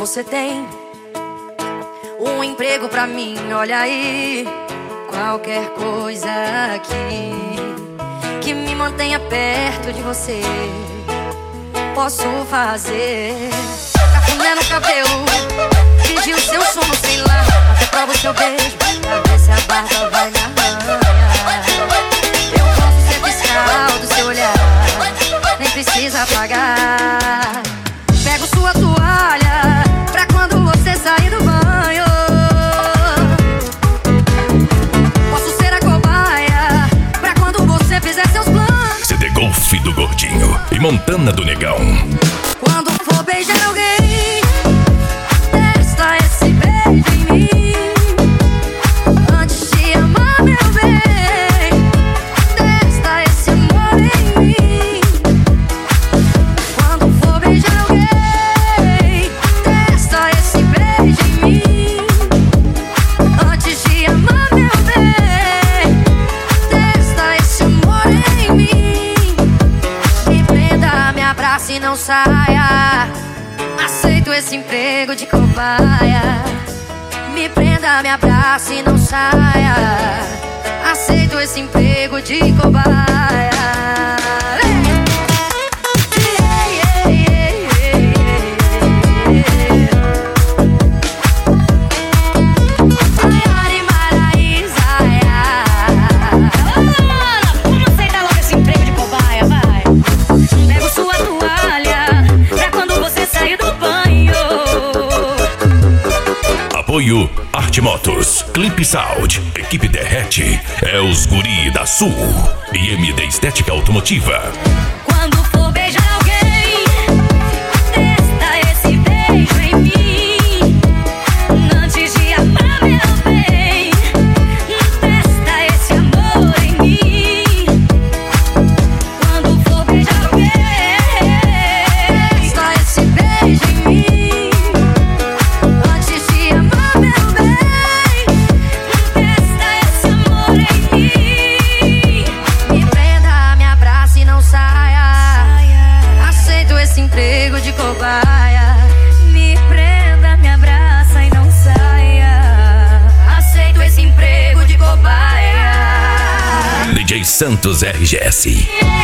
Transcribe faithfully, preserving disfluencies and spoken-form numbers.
você tem um emprego pra mim, olha aí. Qualquer coisa aqui que me mantenha perto de você, posso fazer. Cafuné no cabelo, pedir o seu sono, sei lá, até prova o seu beijo, pra ver se a barba vai me arranhar. Eu posso ser fiscal do seu olhar, nem precisa pagar. Pego sua toalha pra quando você sair do banho. Posso ser a cobaia pra quando você fizer seus planos. C D Golf do Gordinho e Montana do Negão. Quando for beijar alguém, testa esse beijo em mim. Antes de amar, meu bem, testa esse amor em mim. Quando for beijar alguém, testa esse beijo em mim. Antes de amar, meu bem, testa esse amor em mim. Me prenda, me abrace e não saia. Aceito esse emprego de cobaia. Me prenda, me abrace e não saia. Aceito esse emprego de cobaia. Apoio Arte Motos, Clip Sound, Equipe Derrete, é os guri da Sul e M D Estética Automotiva. Quando for beijar alguém, testa esse beijo em mim. Antes de amar, meu bem, testa esse amor em mim. Quando for beijar alguém, testa esse beijo em mim. Antes de amar, meu bem, testa esse amor em mim. Me prenda, me abrace e não saia. Aceito esse emprego de cobaia. Me prenda, me abraça e não saia. Aceito esse emprego de cobaia. D J Santos R G S.